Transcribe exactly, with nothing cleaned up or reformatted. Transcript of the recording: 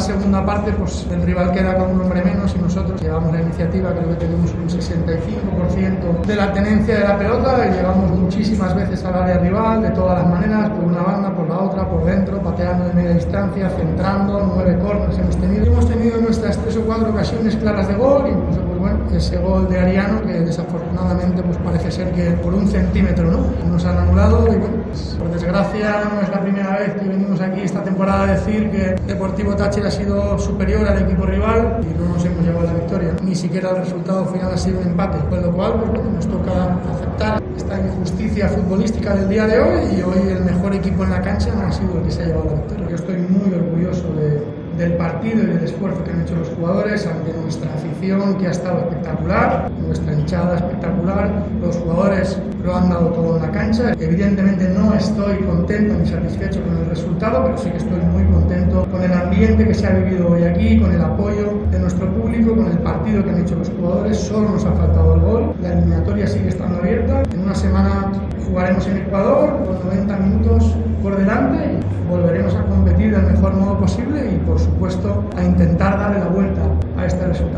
segunda parte, pues el rival queda con un hombre menos y nosotros llevamos la iniciativa, creo que tenemos un sesenta y cinco por ciento de la tenencia de la pelota y llegamos muchísimas veces al área rival, de todas las maneras, por una banda, por la otra, por dentro, pateando de media distancia, centrando, nueve corners hemos tenido. Hemos tenido nuestras tres o cuatro ocasiones claras de gol, incluso pues bueno, ese gol de Ariano que desafortunadamente pues parece ser que por un centímetro, ¿no? Nos han anulado y bueno, pues, por desgracia no es la primera vez que venimos aquí esta temporada a decir que Deportivo Táchira ha sido superior al equipo rival y no nos hemos llevado la victoria. Ni siquiera el resultado final ha sido un empate, con lo cual pues, bueno, nos toca aceptar esta injusticia futbolística del día de hoy y hoy el mejor equipo en la cancha no ha sido el que se ha llevado la victoria. Yo estoy muy orgulloso de del partido y del esfuerzo que han hecho los jugadores ante nuestra afición, que ha estado espectacular, nuestra hinchada espectacular, los jugadores lo han dado todo en la cancha. Evidentemente no estoy contento ni satisfecho con el resultado, pero sí que estoy muy contento con el ambiente que se ha vivido hoy aquí, con el apoyo de nuestro público, con el partido que han hecho los jugadores. Solo nos ha faltado el gol, la eliminatoria sigue estando abierta. En una semana jugaremos en Ecuador con noventa minutos por delante y volveremos a competir del mejor modo posible y por supuesto a intentar darle la vuelta a este resultado.